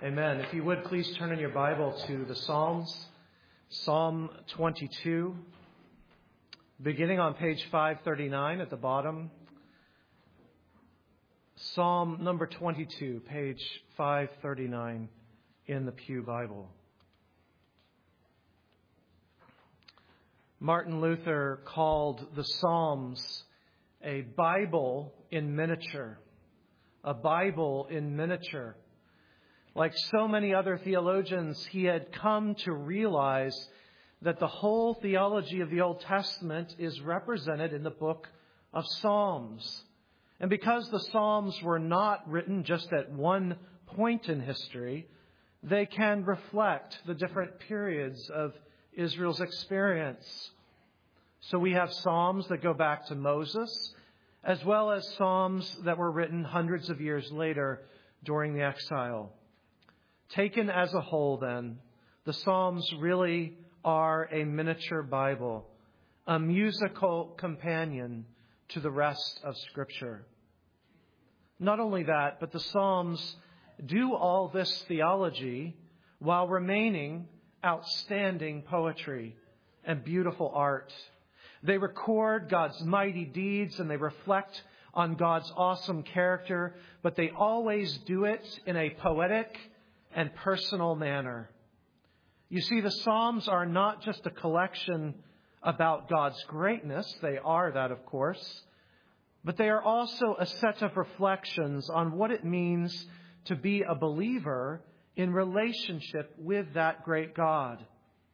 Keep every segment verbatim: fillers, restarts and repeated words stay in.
Amen. If you would, please turn in your Bible to the Psalms, Psalm twenty-two, beginning on page five thirty-nine at the bottom. Psalm number twenty-two, page five thirty-nine in the Pew Bible. Martin Luther called the Psalms a Bible in miniature, a Bible in miniature. Like so many other theologians, he had come to realize that the whole theology of the Old Testament is represented in the book of Psalms. And because the Psalms were not written just at one point in history, they can reflect the different periods of Israel's experience. So we have Psalms that go back to Moses, as well as Psalms that were written hundreds of years later during the exile. Taken as a whole, then, the Psalms really are a miniature Bible, a musical companion to the rest of Scripture. Not only that, but the Psalms do all this theology while remaining outstanding poetry and beautiful art. They record God's mighty deeds and they reflect on God's awesome character, but they always do it in a poetic and personal manner. You see, the Psalms are not just a collection about God's greatness. They are that, of course. But they are also a set of reflections on what it means to be a believer in relationship with that great God.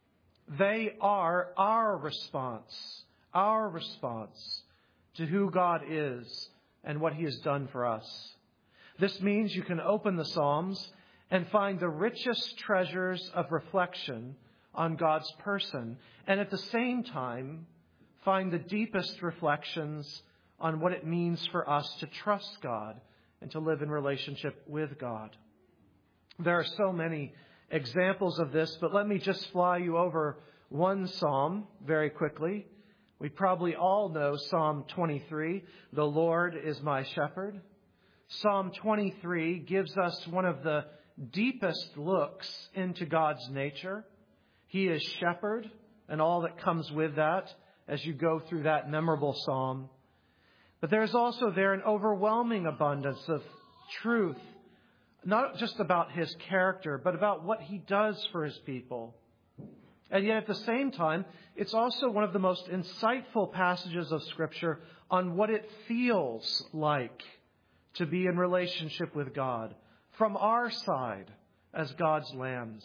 They are our response, our response to who God is and what He has done for us. This means you can open the Psalms and find the richest treasures of reflection on God's person, and at the same time, find the deepest reflections on what it means for us to trust God and to live in relationship with God. There are so many examples of this, but let me just fly you over one psalm very quickly. We probably all know Psalm twenty-three, "The Lord is my shepherd." Psalm twenty-three gives us one of the deepest looks into God's nature. He is shepherd and all that comes with that as you go through that memorable psalm. But there's also there an overwhelming abundance of truth, not just about His character, but about what He does for His people. And yet at the same time, it's also one of the most insightful passages of Scripture on what it feels like to be in relationship with God from our side as God's lambs.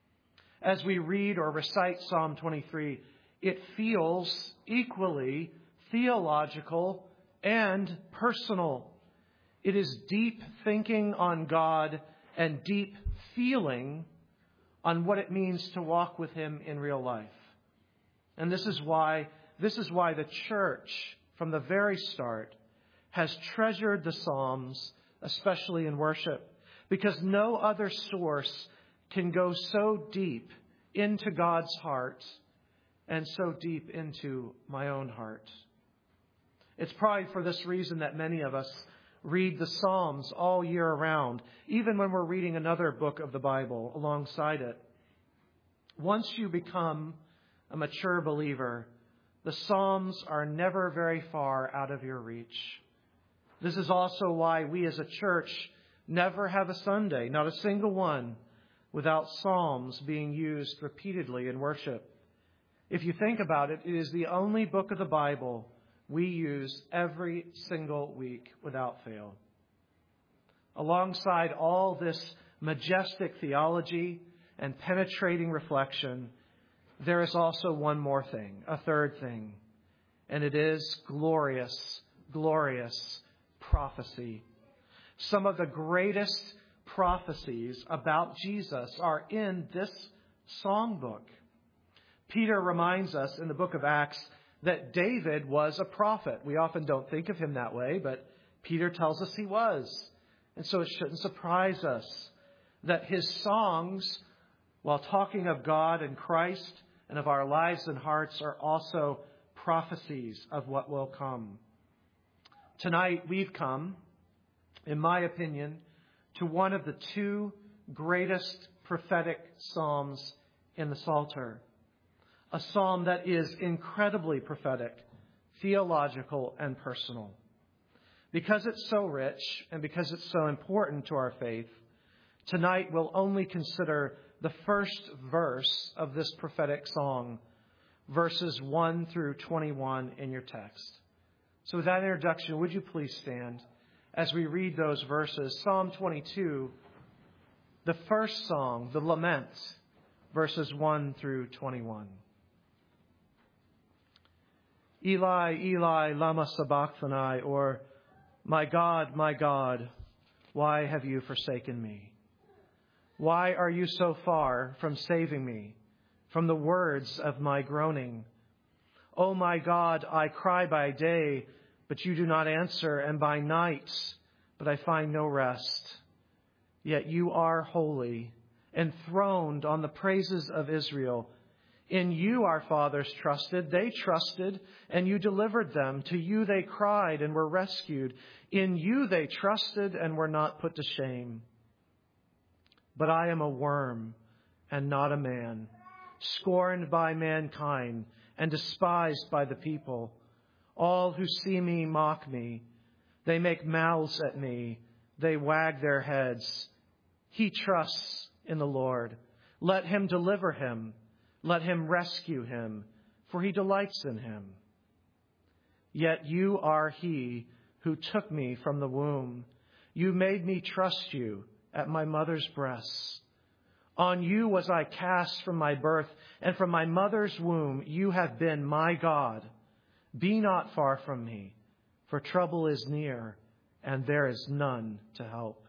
As we read or recite Psalm twenty-three, it feels equally theological and personal. It is deep thinking on God and deep feeling on what it means to walk with Him in real life. And this is why, this is why the church, from the very start, has treasured the Psalms, especially in worship, because no other source can go so deep into God's heart and so deep into my own heart. It's probably for this reason that many of us read the Psalms all year round, even when we're reading another book of the Bible alongside it. Once you become a mature believer, the Psalms are never very far out of your reach. This is also why we as a church never have a Sunday, not a single one, without Psalms being used repeatedly in worship. If you think about it, it is the only book of the Bible we use every single week without fail. Alongside all this majestic theology and penetrating reflection, there is also one more thing, a third thing, and it is glorious, glorious prophecy. Some of the greatest prophecies about Jesus are in this songbook. Peter reminds us in the book of Acts that David was a prophet. We often don't think of him that way, but Peter tells us he was. And so it shouldn't surprise us that his songs, while talking of God and Christ and of our lives and hearts, are also prophecies of what will come. Tonight we've come, in my opinion, to one of the two greatest prophetic psalms in the Psalter. A psalm that is incredibly prophetic, theological, and personal. Because it's so rich and because it's so important to our faith, tonight we'll only consider the first verse of this prophetic song, verses one through twenty-one in your text. So with that introduction, would you please stand as we read those verses? Psalm twenty-two, the first song, the lament, verses one through twenty-one. Eli, Eli, lama sabachthani, or my God, my God, why have you forsaken me? Why are you so far from saving me, from the words of my groaning? O my God, I cry by day, but you do not answer, and by night, but I find no rest. Yet you are holy, enthroned on the praises of Israel. In you our fathers trusted, they trusted, and you delivered them. To you they cried and were rescued. In you they trusted and were not put to shame. But I am a worm and not a man, scorned by mankind and despised by the people. All who see me mock me. They make mouths at me. They wag their heads. He trusts in the Lord. Let him deliver him. Let him rescue him, for he delights in him. Yet you are he who took me from the womb. You made me trust you at my mother's breasts. On you was I cast from my birth, and from my mother's womb you have been my God. Be not far from me, for trouble is near, and there is none to help.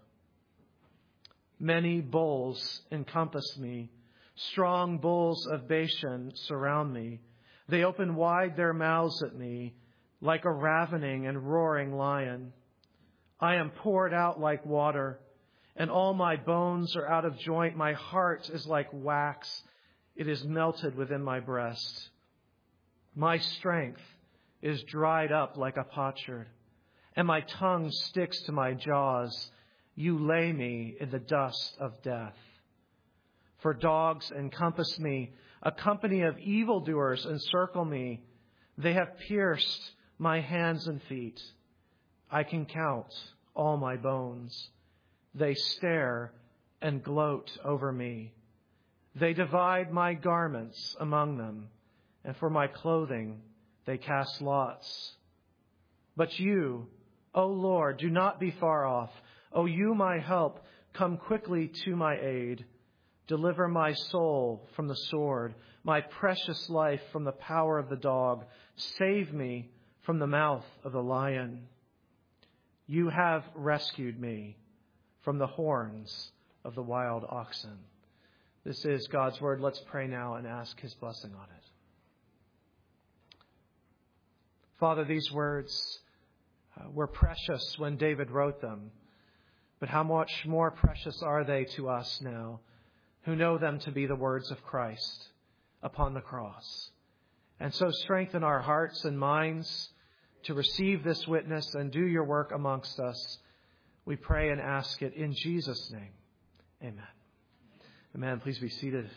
Many bulls encompass me. Strong bulls of Bashan surround me. They open wide their mouths at me like a ravening and roaring lion. I am poured out like water, and all my bones are out of joint. My heart is like wax. It is melted within my breast. My strength is dried up like a potsherd, and my tongue sticks to my jaws. You lay me in the dust of death. For dogs encompass me, a company of evildoers encircle me. They have pierced my hands and feet. I can count all my bones. They stare and gloat over me. They divide my garments among them, and for my clothing they cast lots. But you, O Lord, do not be far off. O you, my help, come quickly to my aid. Deliver my soul from the sword, my precious life from the power of the dog. Save me from the mouth of the lion. You have rescued me from the horns of the wild oxen. This is God's word. Let's pray now and ask his blessing on it. Father, these words uh, were precious when David wrote them, but how much more precious are they to us now, who know them to be the words of Christ upon the cross. And so strengthen our hearts and minds to receive this witness and do your work amongst us. We pray and ask it in Jesus' name. Amen. Amen. Please be seated.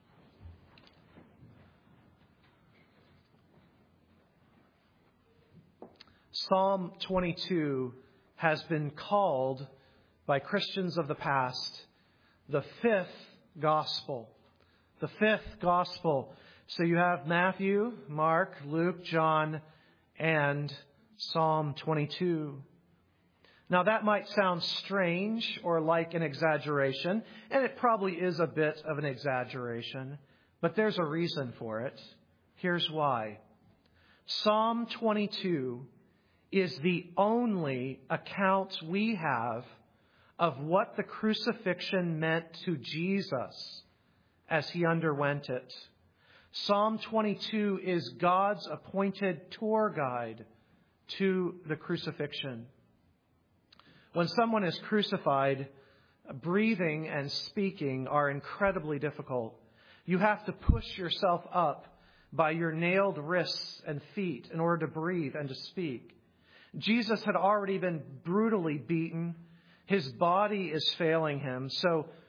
Psalm twenty-two has been called by Christians of the past the fifth gospel. The fifth gospel. So you have Matthew, Mark, Luke, John, and Psalm twenty-two. Now that might sound strange or like an exaggeration, and it probably is a bit of an exaggeration, but there's a reason for it. Here's why. Psalm twenty-two is the only account we have of what the crucifixion meant to Jesus as he underwent it. Psalm twenty-two is God's appointed tour guide to the crucifixion. When someone is crucified, breathing and speaking are incredibly difficult. You have to push yourself up by your nailed wrists and feet in order to breathe and to speak. Jesus had already been brutally beaten. His body is failing him. So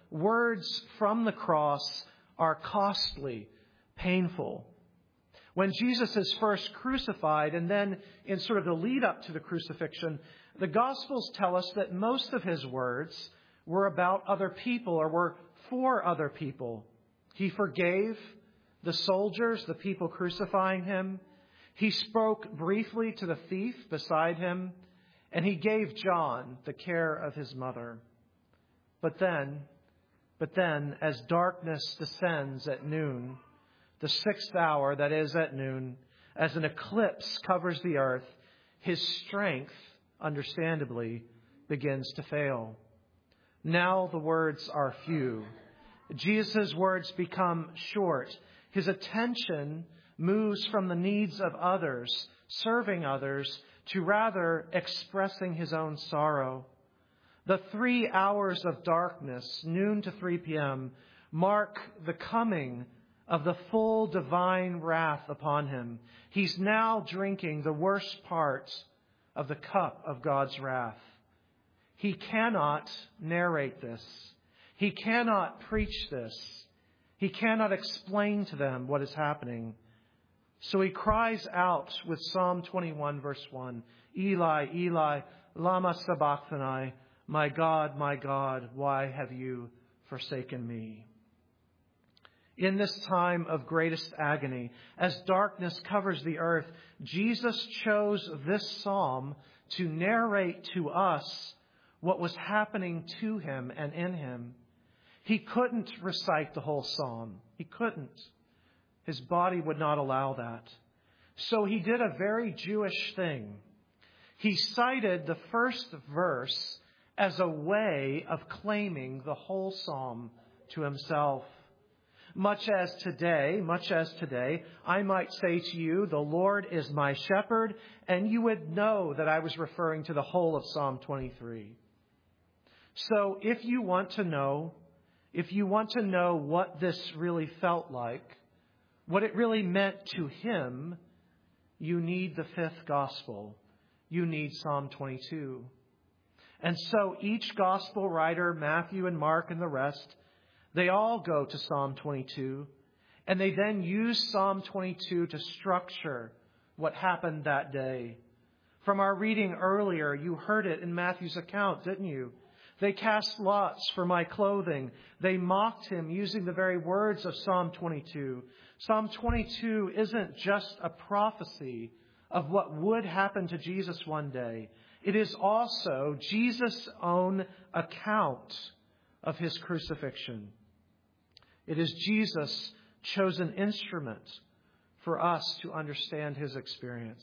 words from the cross are costly, painful. When Jesus is first crucified, and then in sort of the lead up to the crucifixion, the Gospels tell us that most of his words were about other people or were for other people. He forgave the soldiers, the people crucifying him. He spoke briefly to the thief beside him, and he gave John the care of his mother. But then, but then, as darkness descends at noon, the sixth hour, that is at noon, as an eclipse covers the earth, his strength, understandably, begins to fail. Now the words are few. Jesus' words become short. His attention moves from the needs of others, serving others, to rather expressing his own sorrow. The three hours of darkness, noon to three p.m., mark the coming of the full divine wrath upon him. He's now drinking the worst part of the cup of God's wrath. He cannot narrate this. He cannot preach this. He cannot explain to them what is happening. So he cries out with Psalm twenty-one, verse one, Eli, Eli, lama sabachthani, my God, my God, why have you forsaken me? In this time of greatest agony, as darkness covers the earth, Jesus chose this psalm to narrate to us what was happening to him and in him. He couldn't recite the whole psalm. He couldn't. His body would not allow that. So he did a very Jewish thing. He cited the first verse as a way of claiming the whole psalm to himself. Much as today, much as today, I might say to you, the Lord is my shepherd, and you would know that I was referring to the whole of Psalm twenty-three. So if you want to know, if you want to know what this really felt like, what it really meant to him, you need the fifth gospel. You need Psalm twenty-two. And so each gospel writer, Matthew and Mark and the rest, they all go to Psalm twenty-two, and they then use Psalm twenty-two to structure what happened that day. From our reading earlier, you heard it in Matthew's account, didn't you? They cast lots for my clothing. They mocked him using the very words of Psalm twenty-two. Psalm twenty-two isn't just a prophecy of what would happen to Jesus one day. It is also Jesus' own account of his crucifixion. It is Jesus' chosen instrument for us to understand his experience.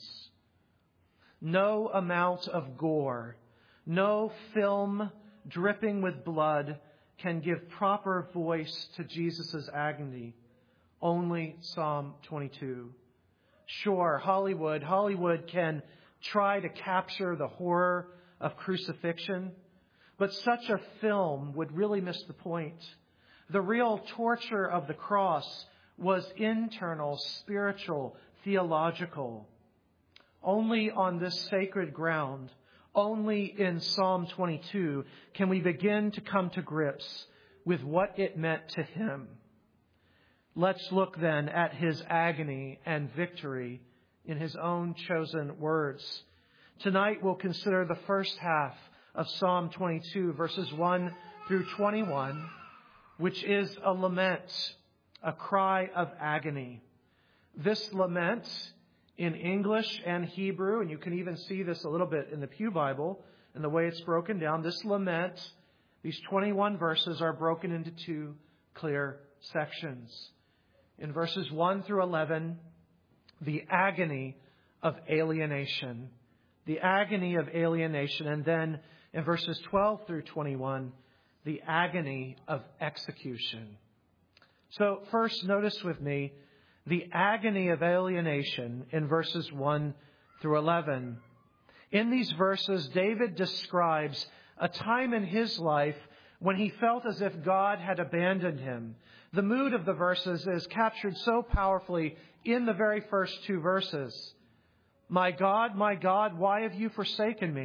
No amount of gore, no film dripping with blood can give proper voice to Jesus' agony. Only Psalm twenty-two. Sure, Hollywood, Hollywood can try to capture the horror of crucifixion, but such a film would really miss the point. The real torture of the cross was internal, spiritual, theological. Only on this sacred ground, only in Psalm twenty-two, can we begin to come to grips with what it meant to him. Let's look then at his agony and victory in his own chosen words. Tonight we'll consider the first half of Psalm twenty-two, verses one through twenty-one, which is a lament, a cry of agony. This lament in English and Hebrew, and you can even see this a little bit in the Pew Bible and the way it's broken down, this lament, these twenty-one verses are broken into two clear sections. In verses one through eleven, the agony of alienation. The agony of alienation. And then in verses twelve through twenty-one, the agony of execution. So first, notice with me the agony of alienation in verses one through eleven. In these verses, David describes a time in his life when he felt as if God had abandoned him. The mood of the verses is captured so powerfully in the very first two verses. My God, my God, why have you forsaken me?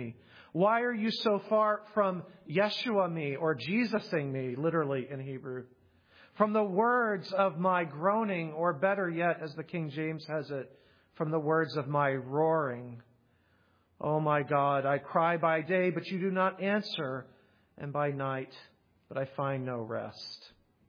Why are you so far from Yeshua me, or Jesusing me, literally in Hebrew? From the words of my groaning, or better yet, as the King James has it, from the words of my roaring. Oh my God, I cry by day, but you do not answer, and by night, but I find no rest.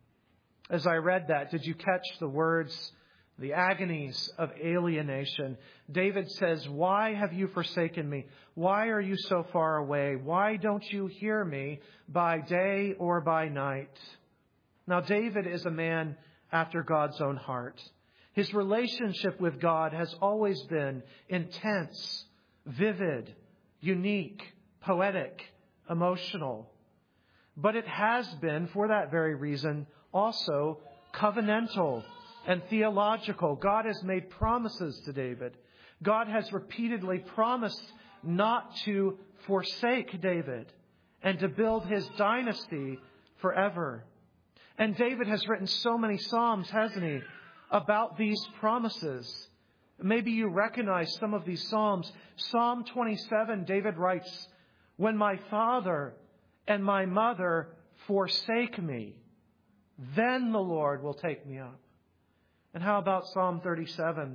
As I read that, did you catch the words, the agonies of alienation? David says, why have you forsaken me? Why are you so far away? Why don't you hear me by day or by night? Now, David is a man after God's own heart. His relationship with God has always been intense, vivid, unique, poetic, emotional. But it has been, for that very reason, also covenantal and theological. God has made promises to David. God has repeatedly promised not to forsake David and to build his dynasty forever. And David has written so many Psalms, hasn't he, about these promises. Maybe you recognize some of these Psalms. Psalm twenty-seven, David writes, when my father and my mother forsake me, then the Lord will take me up. And how about Psalm thirty-seven?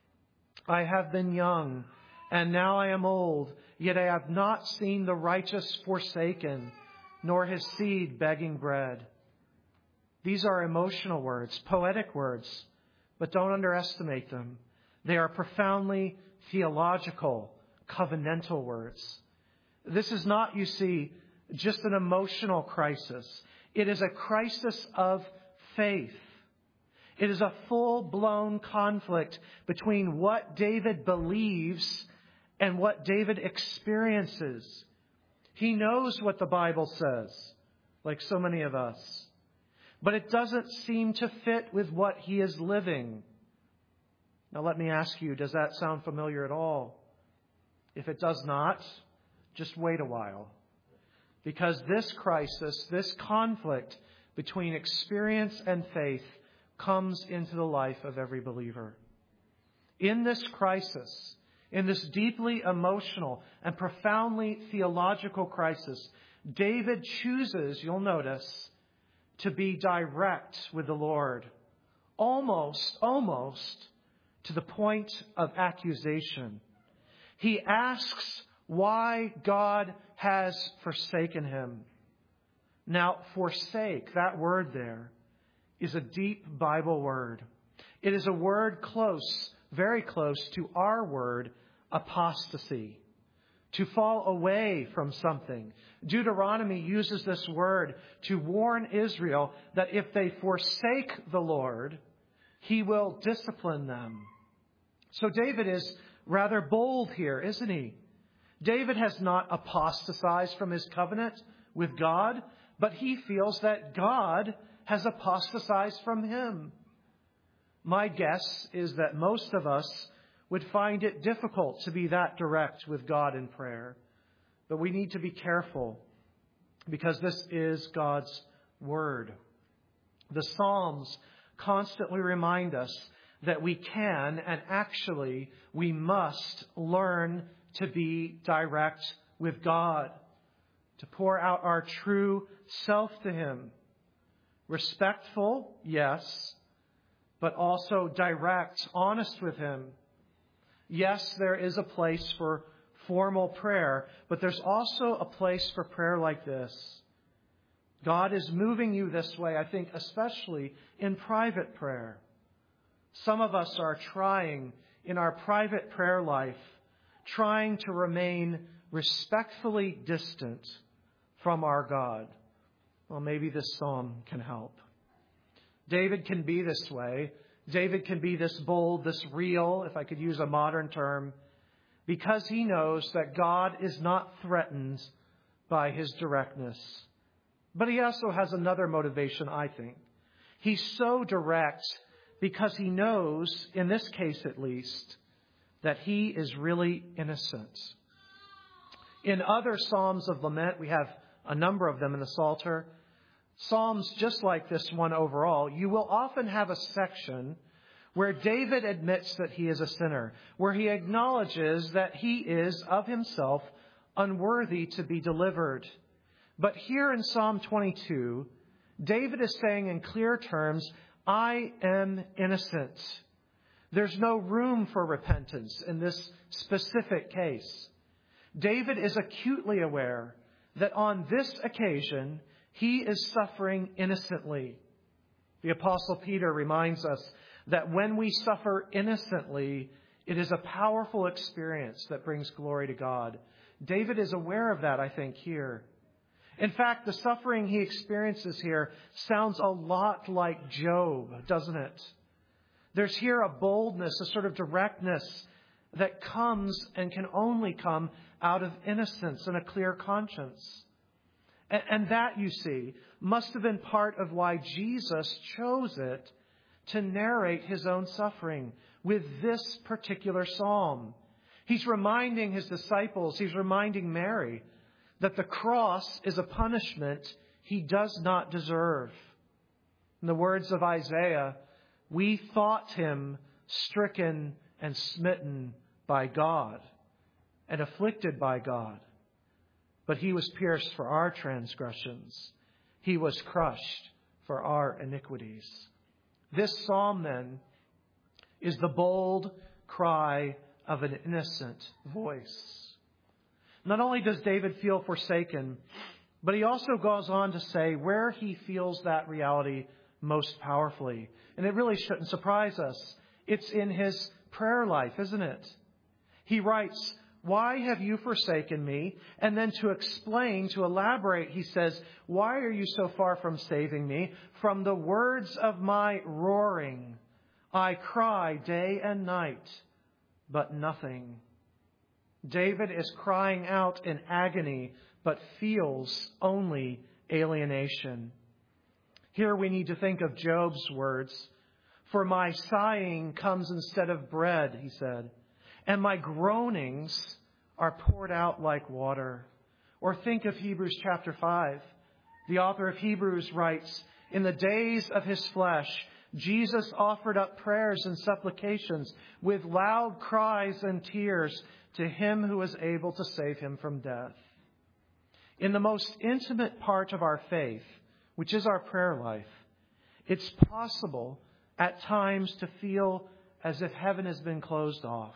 I have been young, and now I am old, yet I have not seen the righteous forsaken, nor his seed begging bread. These are emotional words, poetic words, but don't underestimate them. They are profoundly theological, covenantal words. This is not, you see, just an emotional crisis. It is a crisis of faith. It is a full-blown conflict between what David believes and what David experiences. He knows what the Bible says, like so many of us, but it doesn't seem to fit with what he is living. Now let me ask you, does that sound familiar at all? If it does not, just wait a while. Because this crisis, this conflict between experience and faith comes into the life of every believer. In this crisis, in this deeply emotional and profoundly theological crisis, David chooses, you'll notice, to be direct with the Lord. Almost, almost to the point of accusation. He asks why God has forsaken him. Now, forsake, that word there, is a deep Bible word. It is a word close, very close to our word, apostasy. To fall away from something. Deuteronomy uses this word to warn Israel that if they forsake the Lord, he will discipline them. So David is rather bold here, isn't he? David has not apostatized from his covenant with God, but he feels that God has apostatized from him. My guess is that most of us would find it difficult to be that direct with God in prayer. But we need to be careful because this is God's Word. The Psalms constantly remind us that we can and actually we must learn to be direct with God, to pour out our true self to Him. Respectful, yes, but also direct, honest with Him. Yes, there is a place for formal prayer, but there's also a place for prayer like this. God is moving you this way, I think, especially in private prayer. Some of us are trying in our private prayer life, trying to remain respectfully distant from our God. Well, maybe this psalm can help. David can be this way. David can be this bold, this real, if I could use a modern term, because he knows that God is not threatened by his directness. But he also has another motivation, I think. He's so direct because he knows, in this case at least, that he is really innocent. In other Psalms of lament, we have a number of them in the Psalter. Psalms just like this one overall, you will often have a section where David admits that he is a sinner, where he acknowledges that he is of himself unworthy to be delivered. But here in Psalm twenty-two, David is saying in clear terms, I am innocent. There's no room for repentance in this specific case. David is acutely aware that on this occasion, he is suffering innocently. The Apostle Peter reminds us that when we suffer innocently, it is a powerful experience that brings glory to God. David is aware of that, I think, here. In fact, the suffering he experiences here sounds a lot like Job, doesn't it? There's here a boldness, a sort of directness that comes and can only come out of innocence and a clear conscience. And, and that, you see, must have been part of why Jesus chose it to narrate his own suffering with this particular psalm. He's reminding his disciples, he's reminding Mary, that the cross is a punishment he does not deserve. In the words of Isaiah, we thought him stricken and smitten by God and afflicted by God. But he was pierced for our transgressions. He was crushed for our iniquities. This psalm, then, is the bold cry of an innocent voice. Not only does David feel forsaken, but he also goes on to say where he feels that reality most powerfully. And it really shouldn't surprise us. It's in his prayer life, isn't it? He writes, why have you forsaken me? And then to explain, to elaborate, he says, why are you so far from saving me? From the words of my roaring, I cry day and night, but nothing. David is crying out in agony, but feels only alienation. Here we need to think of Job's words. For my sighing comes instead of bread, he said, and my groanings are poured out like water. Or think of Hebrews chapter five. The author of Hebrews writes, in the days of his flesh, Jesus offered up prayers and supplications with loud cries and tears to him who is able to save him from death. In the most intimate part of our faith, which is our prayer life, it's possible at times to feel as if heaven has been closed off.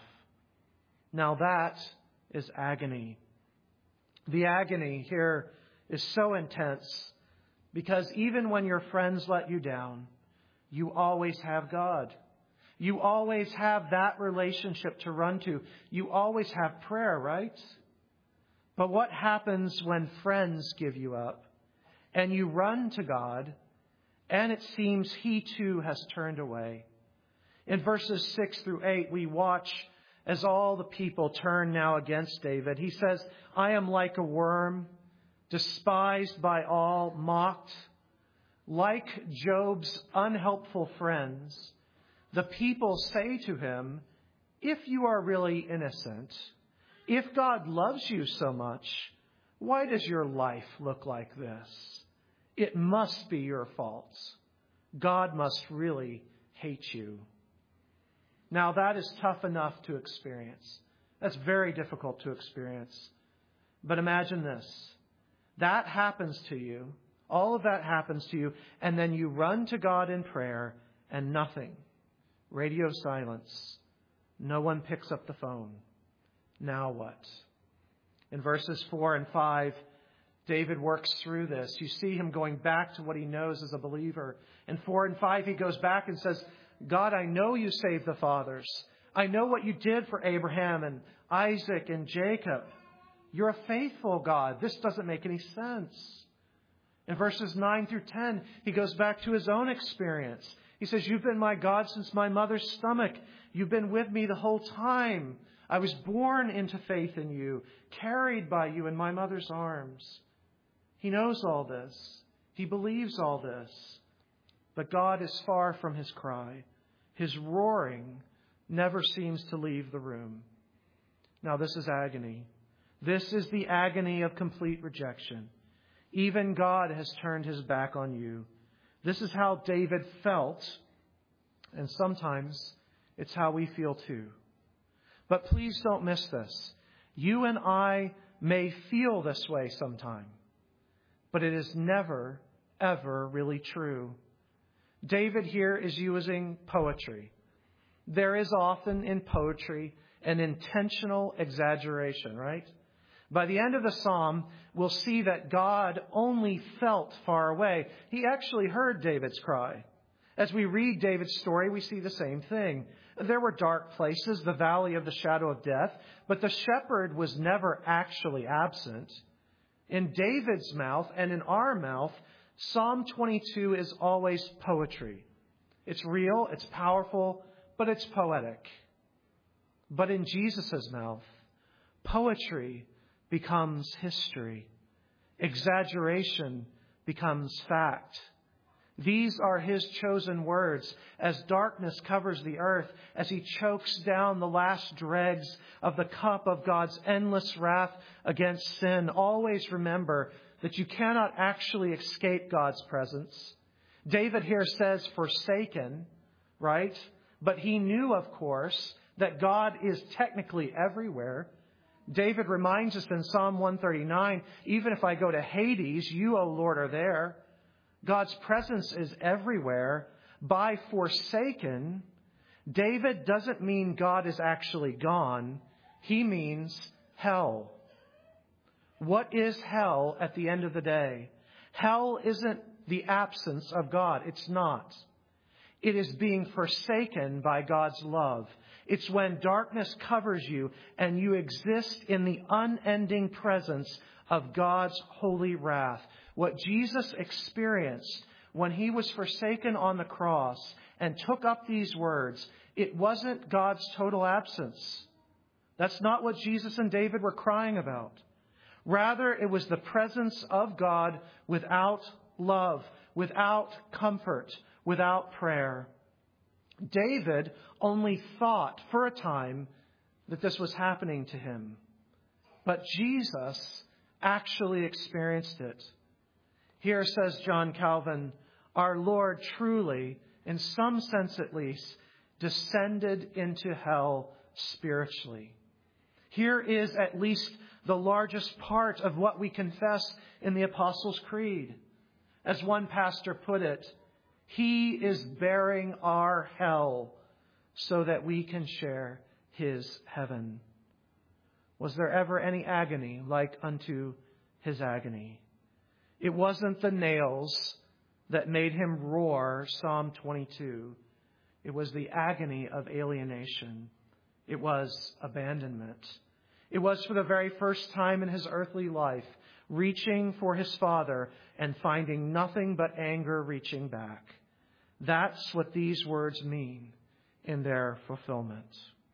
Now that is agony. The agony here is so intense because even when your friends let you down, you always have God. You always have that relationship to run to. You always have prayer, right? But what happens when friends give you up and you run to God and it seems he too has turned away? In verses six through eight, we watch as all the people turn now against David. He says, I am like a worm, despised by all, mocked. Like Job's unhelpful friends, the people say to him, if you are really innocent, if God loves you so much, why does your life look like this? It must be your fault. God must really hate you. Now that is tough enough to experience. That's very difficult to experience. But imagine this. That happens to you. All of that happens to you. And then you run to God in prayer and nothing. Radio silence. No one picks up the phone. Now what? In verses four and five, David works through this. You see him going back to what he knows as a believer. In four and five, he goes back and says, God, I know you saved the fathers. I know what you did for Abraham and Isaac and Jacob. You're a faithful God. This doesn't make any sense. In verses nine through ten, he goes back to his own experience. He says, you've been my God since my mother's stomach. You've been with me the whole time. I was born into faith in you, carried by you in my mother's arms. He knows all this. He believes all this. But God is far from his cry. His roaring never seems to leave the room. Now, this is agony. This is the agony of complete rejection. Even God has turned his back on you. This is how David felt, and sometimes it's how we feel too. But please don't miss this. You and I may feel this way sometime, but it is never, ever really true. David here is using poetry. There is often in poetry an intentional exaggeration, right? By the end of the psalm, we'll see that God only felt far away. He actually heard David's cry. As we read David's story, we see the same thing. There were dark places, the valley of the shadow of death, but the shepherd was never actually absent. In David's mouth and in our mouth, Psalm twenty-two is always poetry. It's real, it's powerful, but it's poetic. But in Jesus' mouth, poetry becomes history. Exaggeration becomes fact. These are his chosen words as darkness covers the earth, as he chokes down the last dregs of the cup of God's endless wrath against sin. Always remember that you cannot actually escape God's presence. David here says forsaken, right? But he knew, of course, that God is technically everywhere. David reminds us in Psalm one thirty-nine, even if I go to Hades, you, O Lord, are there. God's presence is everywhere. By forsaken, David doesn't mean God is actually gone. He means hell. What is hell at the end of the day? Hell isn't the absence of God. It's not. It is being forsaken by God's love. It's when darkness covers you and you exist in the unending presence of God's holy wrath. What Jesus experienced when he was forsaken on the cross and took up these words, it wasn't God's total absence. That's not what Jesus and David were crying about. Rather, it was the presence of God without love, without comfort, without prayer. David only thought for a time that this was happening to him. But Jesus actually experienced it. Here, says John Calvin, our Lord truly, in some sense at least, descended into hell spiritually. Here is at least the largest part of what we confess in the Apostles' Creed. As one pastor put it, he is bearing our hell so that we can share his heaven. Was there ever any agony like unto his agony? It wasn't the nails that made him roar, Psalm twenty-two. It was the agony of alienation. It was abandonment. It was for the very first time in his earthly life, reaching for his Father and finding nothing but anger reaching back. That's what these words mean in their fulfillment.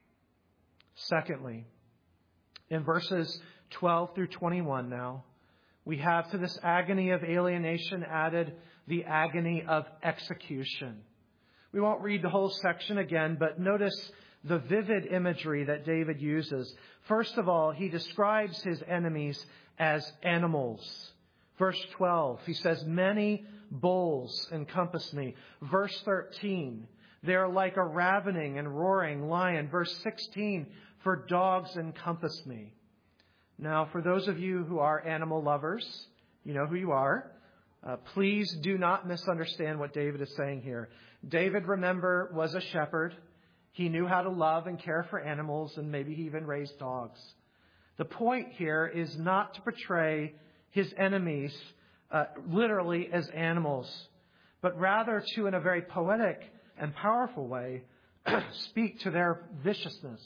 Secondly, in verses twelve through twenty-one now, we have to this agony of alienation added the agony of execution. We won't read the whole section again, but notice the vivid imagery that David uses. First of all, he describes his enemies as animals. Verse twelve, he says, many bulls encompass me. Verse thirteen, they are like a ravening and roaring lion. Verse sixteen, for dogs encompass me. Now, for those of you who are animal lovers, you know who you are. Uh, please do not misunderstand what David is saying here. David, remember, was a shepherd. He knew how to love and care for animals, and maybe he even raised dogs. The point here is not to portray his enemies uh, literally as animals, but rather to, in a very poetic and powerful way, speak to their viciousness.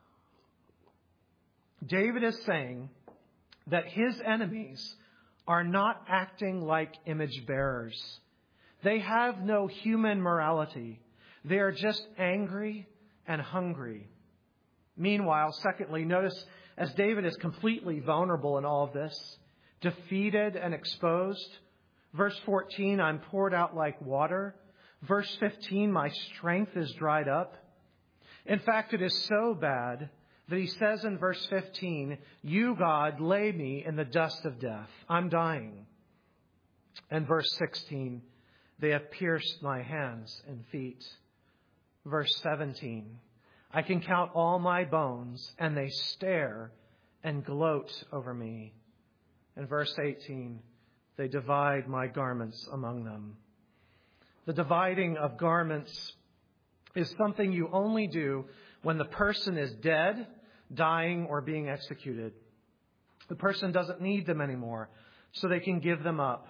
David is saying that his enemies are not acting like image bearers. They have no human morality. They are just angry and hungry. Meanwhile, secondly, notice as David is completely vulnerable in all of this, defeated and exposed. Verse fourteen, I'm poured out like water. Verse fifteen, my strength is dried up. In fact, it is so bad that he says in verse fifteen, you, God, lay me in the dust of death. I'm dying. And verse sixteen, they have pierced my hands and feet. Verse seventeen, I can count all my bones, and they stare and gloat over me. In verse eighteen, they divide my garments among them. The dividing of garments is something you only do when the person is dead, dying, or being executed. The person doesn't need them anymore, so they can give them up.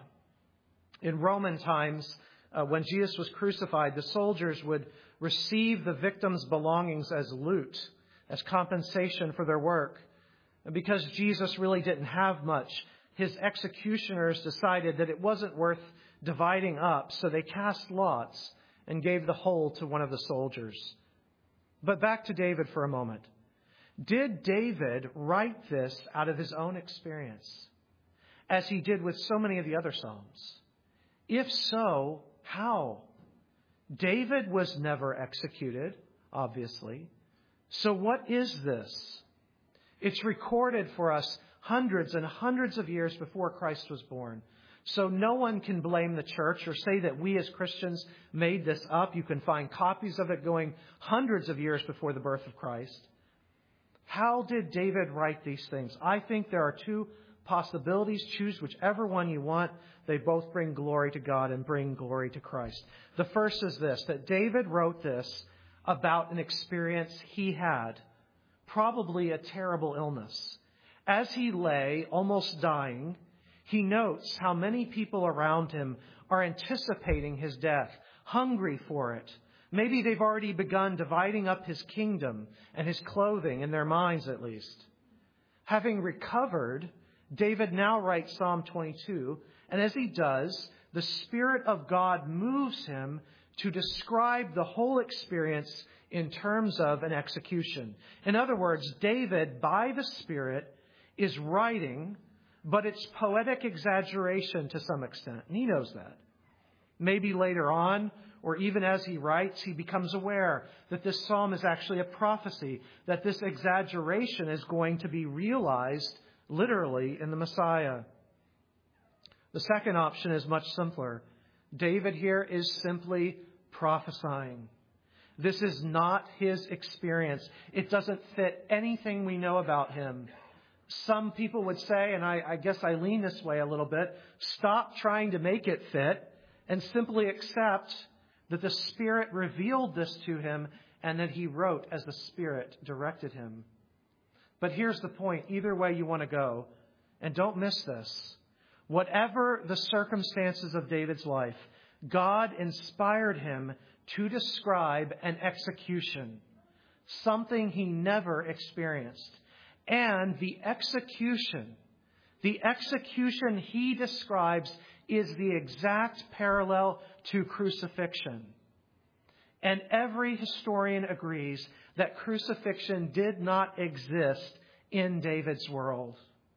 In Roman times, uh, when Jesus was crucified, the soldiers would receive the victim's belongings as loot, as compensation for their work. And because Jesus really didn't have much, his executioners decided that it wasn't worth dividing up, so they cast lots and gave the whole to one of the soldiers. But back to David for a moment. Did David write this out of his own experience, as he did with so many of the other Psalms? If so, how? David was never executed, obviously. So what is this? It's recorded for us hundreds and hundreds of years before Christ was born. So no one can blame the church or say that we as Christians made this up. You can find copies of it going hundreds of years before the birth of Christ. How did David write these things? I think there are two possibilities. Choose whichever one you want. They both bring glory to God and bring glory to Christ. The first is this, that David wrote this about an experience he had, probably a terrible illness. As he lay, almost dying, he notes how many people around him are anticipating his death, hungry for it. Maybe they've already begun dividing up his kingdom and his clothing, in their minds at least. Having recovered, David now writes Psalm twenty-two, and as he does, the Spirit of God moves him to describe the whole experience in terms of an execution. In other words, David, by the Spirit, is writing, but it's poetic exaggeration to some extent. And he knows that. Maybe later on, or even as he writes, he becomes aware that this psalm is actually a prophecy, that this exaggeration is going to be realized literally in the Messiah. The second option is much simpler. David here is simply prophesying. This is not his experience. It doesn't fit anything we know about him. Some people would say, and I, I guess I lean this way a little bit, stop trying to make it fit and simply accept that the Spirit revealed this to him and that he wrote as the Spirit directed him. But here's the point, either way you want to go, and don't miss this. Whatever the circumstances of David's life, God inspired him to describe an execution, something he never experienced. And the execution, the execution he describes is the exact parallel to crucifixion. And every historian agrees that crucifixion did not exist in David's world.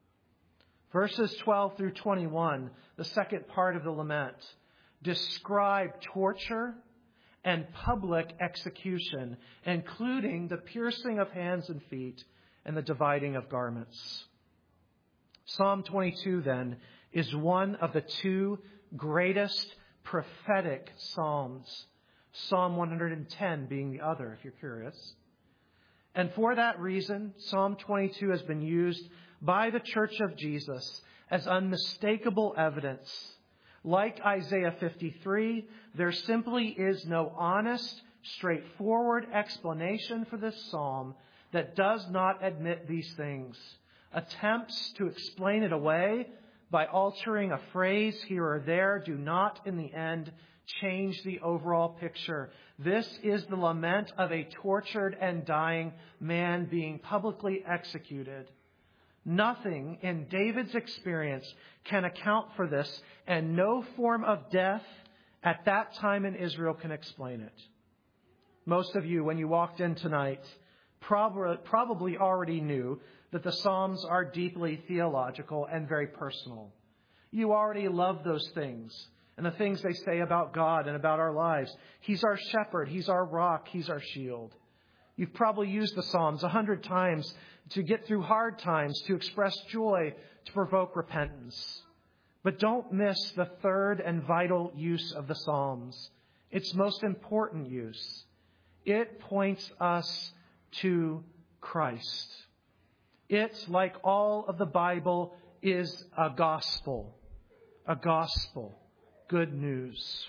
Verses twelve through twenty-one, the second part of the lament, describe torture and public execution, including the piercing of hands and feet and the dividing of garments. Psalm twenty-two, then, is one of the two greatest prophetic psalms. Psalm one hundred ten being the other, if you're curious. And for that reason, Psalm twenty-two has been used by the Church of Jesus as unmistakable evidence. Like Isaiah fifty-three, there simply is no honest, straightforward explanation for this psalm that does not admit these things. Attempts to explain it away by altering a phrase here or there do not, in the end, change the overall picture. This is the lament of a tortured and dying man being publicly executed. Nothing in David's experience can account for this, and no form of death at that time in Israel can explain it. Most of you, when you walked in tonight, probably already knew that the Psalms are deeply theological and very personal. You already love those things and the things they say about God and about our lives. He's our shepherd. He's our rock. He's our shield. You've probably used the Psalms a hundred times to get through hard times, to express joy, to provoke repentance. But don't miss the third and vital use of the Psalms. Its most important use. It points us to Christ. It, like all of the Bible, is a gospel. A gospel. Good news.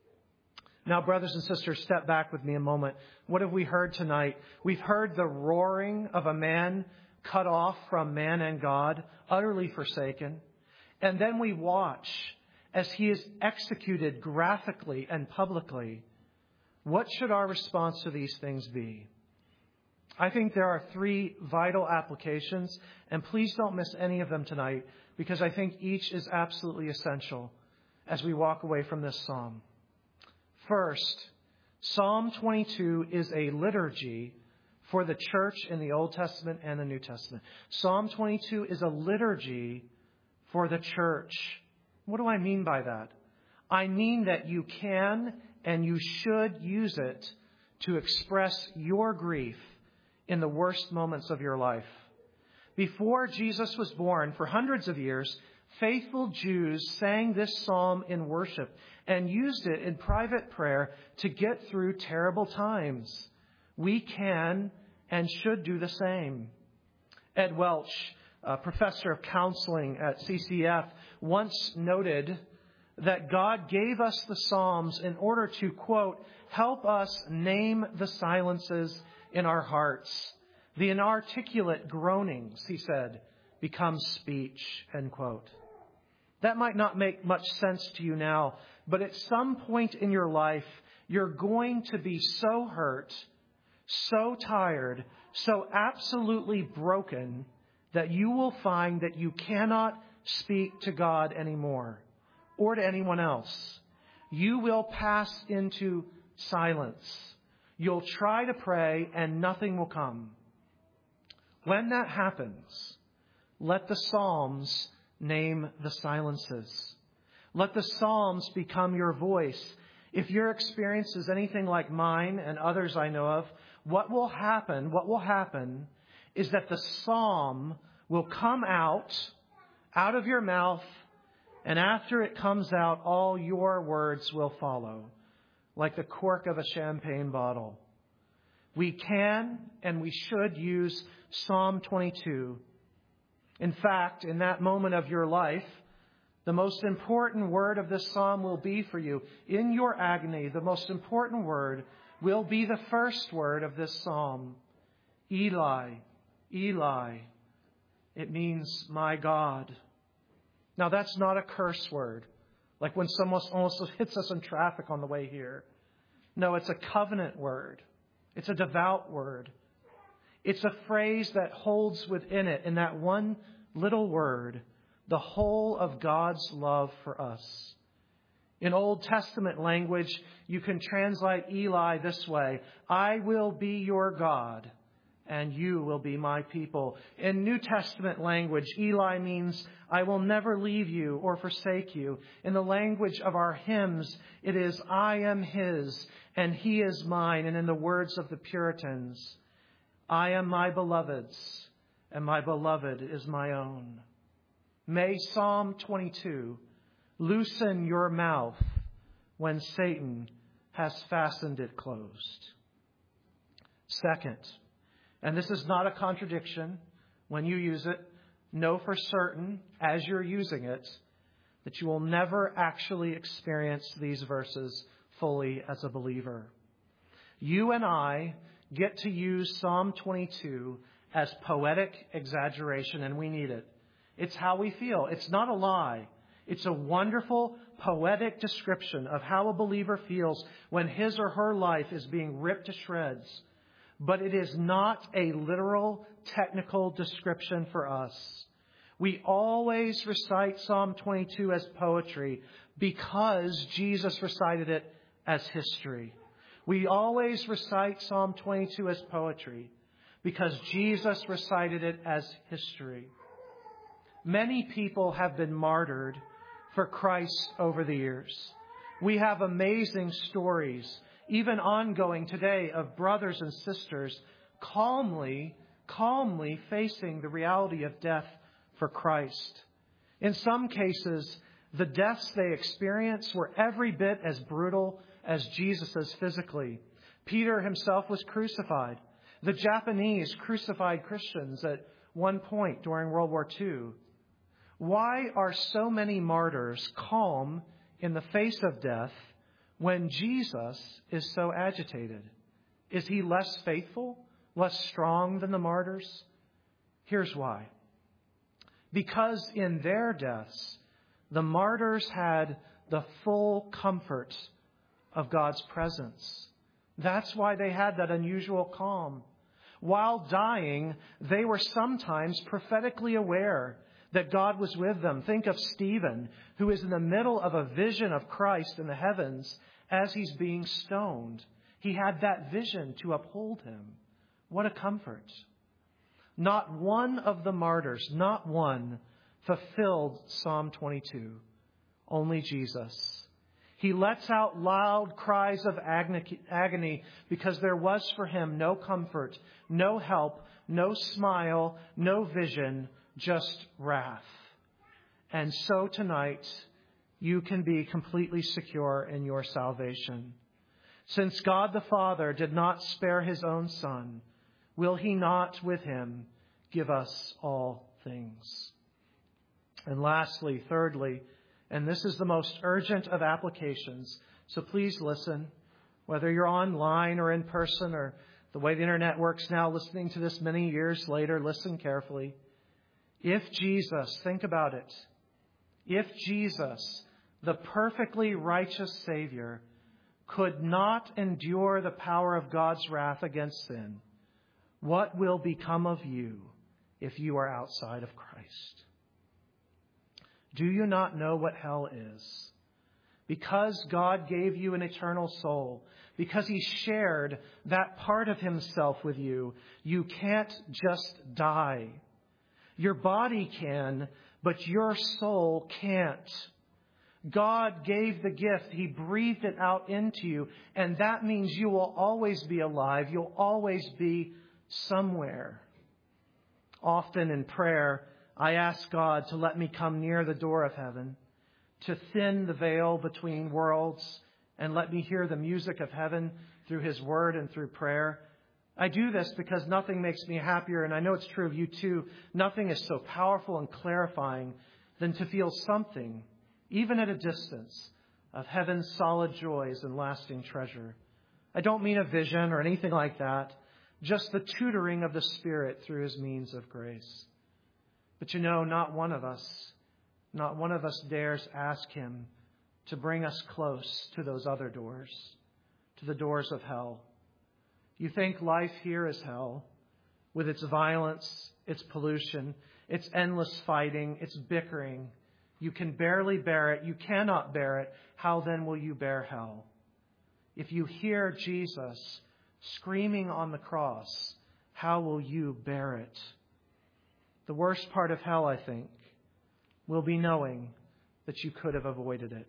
Now, brothers and sisters, step back with me a moment. What have we heard tonight? We've heard the roaring of a man cut off from man and God, utterly forsaken. And then we watch as he is executed graphically and publicly. What should our response to these things be? I think there are three vital applications, and please don't miss any of them tonight, because I think each is absolutely essential as we walk away from this psalm. First, Psalm twenty-two is a liturgy for the church in the Old Testament and the New Testament. Psalm twenty-two is a liturgy for the church. What do I mean by that? I mean that you can and you should use it to express your grief in the worst moments of your life. Before Jesus was born, for hundreds of years, faithful Jews sang this psalm in worship and used it in private prayer to get through terrible times. We can and should do the same. Ed Welch, a professor of counseling at C C F, once noted that God gave us the Psalms in order to, quote, help us name the silences in our hearts. The inarticulate groanings, he said, become speech, end quote. That might not make much sense to you now, but at some point in your life, you're going to be so hurt, so tired, so absolutely broken that you will find that you cannot speak to God anymore or to anyone else. You will pass into silence. You'll try to pray and nothing will come. When that happens, let the Psalms name the silences. Let the Psalms become your voice. If your experience is anything like mine and others I know of, what will happen, what will happen is that the Psalm will come out, out of your mouth, and after it comes out, all your words will follow, like the cork of a champagne bottle. We can and we should use Psalm twenty-two. In fact, in that moment of your life, the most important word of this psalm will be for you. In your agony, the most important word will be the first word of this psalm. Eli, Eli. It means my God. Now, that's not a curse word, like when someone almost hits us in traffic on the way here. No, it's a covenant word. It's a devout word. It's a phrase that holds within it, in that one little word, the whole of God's love for us. In Old Testament language, you can translate Eli this way: I will be your God, and you will be my people. In New Testament language, Eli means I will never leave you or forsake you. In the language of our hymns, it is I am his and he is mine. And in the words of the Puritans, I am my beloved's and my beloved is my own. May Psalm twenty-two loosen your mouth when Satan has fastened it closed. Second, and this is not a contradiction when you use it, know for certain as you're using it that you will never actually experience these verses fully as a believer. You and I get to use Psalm twenty-two as poetic exaggeration, and we need it. It's how we feel. It's not a lie. It's a wonderful poetic description of how a believer feels when his or her life is being ripped to shreds. But it is not a literal, technical description for us. We always recite Psalm twenty-two as poetry because Jesus recited it as history. We always recite Psalm twenty-two as poetry because Jesus recited it as history. Many people have been martyred for Christ over the years. We have amazing stories, even ongoing today, of brothers and sisters calmly, calmly facing the reality of death for Christ. In some cases, the deaths they experienced were every bit as brutal as Jesus's physically. Peter himself was crucified. The Japanese crucified Christians at one point during World War Two. Why are so many martyrs calm in the face of death when Jesus is so agitated? Is he less faithful, less strong than the martyrs? Here's why. Because in their deaths, the martyrs had the full comfort of God's presence. That's why they had that unusual calm. While dying, they were sometimes prophetically aware that God was with them. Think of Stephen, who is in the middle of a vision of Christ in the heavens as he's being stoned. He had that vision to uphold him. What a comfort. Not one of the martyrs, not one, fulfilled Psalm twenty-two. Only Jesus. He lets out loud cries of agony because there was for him no comfort, no help, no smile, no vision, just wrath. And so tonight, you can be completely secure in your salvation. Since God the Father did not spare his own Son, will he not with him give us all things? And lastly, thirdly, and this is the most urgent of applications, so please listen, whether you're online or in person or the way the internet works now, listening to this many years later, listen carefully. If Jesus, think about it, if Jesus, the perfectly righteous Savior, could not endure the power of God's wrath against sin, what will become of you if you are outside of Christ? Do you not know what hell is? Because God gave you an eternal soul, because he shared that part of himself with you, you can't just die. Your body can, but your soul can't. God gave the gift. He breathed it out into you. And that means you will always be alive. You'll always be somewhere. Often in prayer, I ask God to let me come near the door of heaven, to thin the veil between worlds, and let me hear the music of heaven through his word and through prayer. I do this because nothing makes me happier, and I know it's true of you too. Nothing is so powerful and clarifying than to feel something, even at a distance, of heaven's solid joys and lasting treasure. I don't mean a vision or anything like that, just the tutoring of the Spirit through his means of grace. But you know, not one of us, not one of us dares ask him to bring us close to those other doors, to the doors of hell. You think life here is hell, with its violence, its pollution, its endless fighting, its bickering. You can barely bear it. You cannot bear it. How then will you bear hell? If you hear Jesus screaming on the cross, how will you bear it? The worst part of hell, I think, will be knowing that you could have avoided it.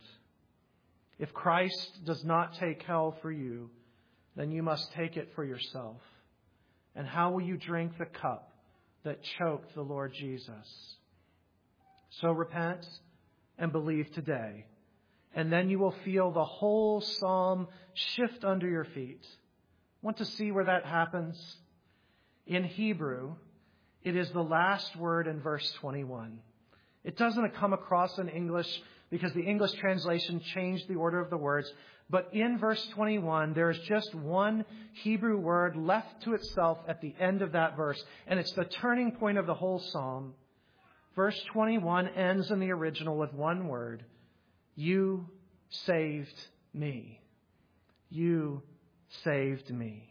If Christ does not take hell for you, then you must take it for yourself. And how will you drink the cup that choked the Lord Jesus? So repent and believe today, and then you will feel the whole psalm shift under your feet. Want to see where that happens? In Hebrew, it is the last word in verse twenty-one. It doesn't come across in English because the English translation changed the order of the words. But in verse twenty-one, there is just one Hebrew word left to itself at the end of that verse. And it's the turning point of the whole psalm. Verse twenty-one ends in the original with one word. You saved me. You saved me.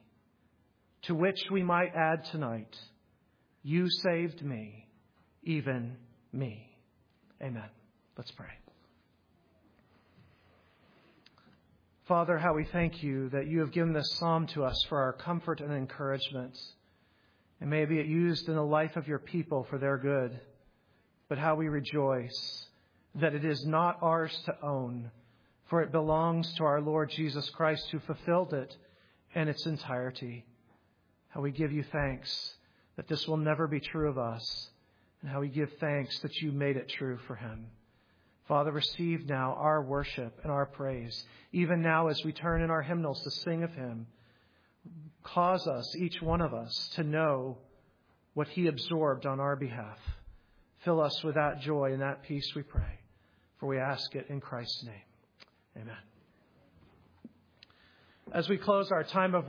To which we might add tonight, you saved me, even me. Amen. Let's pray. Father, how we thank you that you have given this psalm to us for our comfort and encouragement. And may it be used in the life of your people for their good. But how we rejoice that it is not ours to own, for it belongs to our Lord Jesus Christ, who fulfilled it in its entirety. How we give you thanks that this will never be true of us, and how we give thanks that you made it true for him. Father, receive now our worship and our praise, even now as we turn in our hymnals to sing of him. Cause us, each one of us, to know what he absorbed on our behalf. Fill us with that joy and that peace, we pray. For we ask it in Christ's name. Amen. As we close our time of